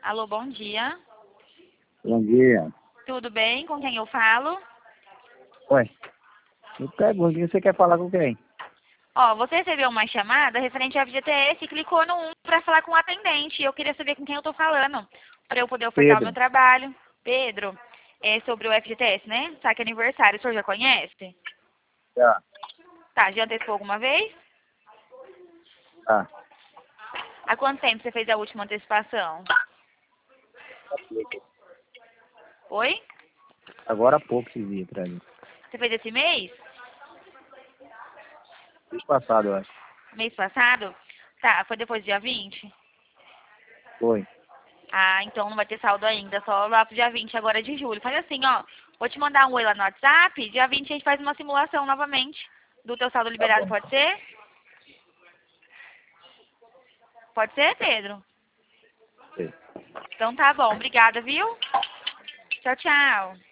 Alô, bom dia. Bom dia. Tudo bem? Com quem eu falo? Ué, eu pergunto, você quer falar com quem? Ó, você recebeu uma chamada referente ao FGTS e clicou no 1 para falar com o atendente. Eu queria saber com quem eu tô falando, para eu poder ofertar o meu Pedro. trabalho. Pedro, é sobre o FGTS, né? Saque aniversário, o senhor já conhece? Já. Tá, já antecipou alguma vez? Tá. Há quanto tempo você fez a última antecipação? Oi? Agora há pouco esse dia pra mim. Você fez esse mês? Mês passado, eu acho. Mês passado? Tá, foi depois do dia 20? Foi. Ah, então não vai ter saldo ainda, só lá pro dia 20 agora de julho. Faz assim, ó, vou te mandar um oi lá no WhatsApp, dia 20 a gente faz uma simulação novamente do teu saldo Tá liberado, bom. pode ser? Pode ser, Pedro? Sei. Então tá bom, obrigada, viu? Tchau, tchau.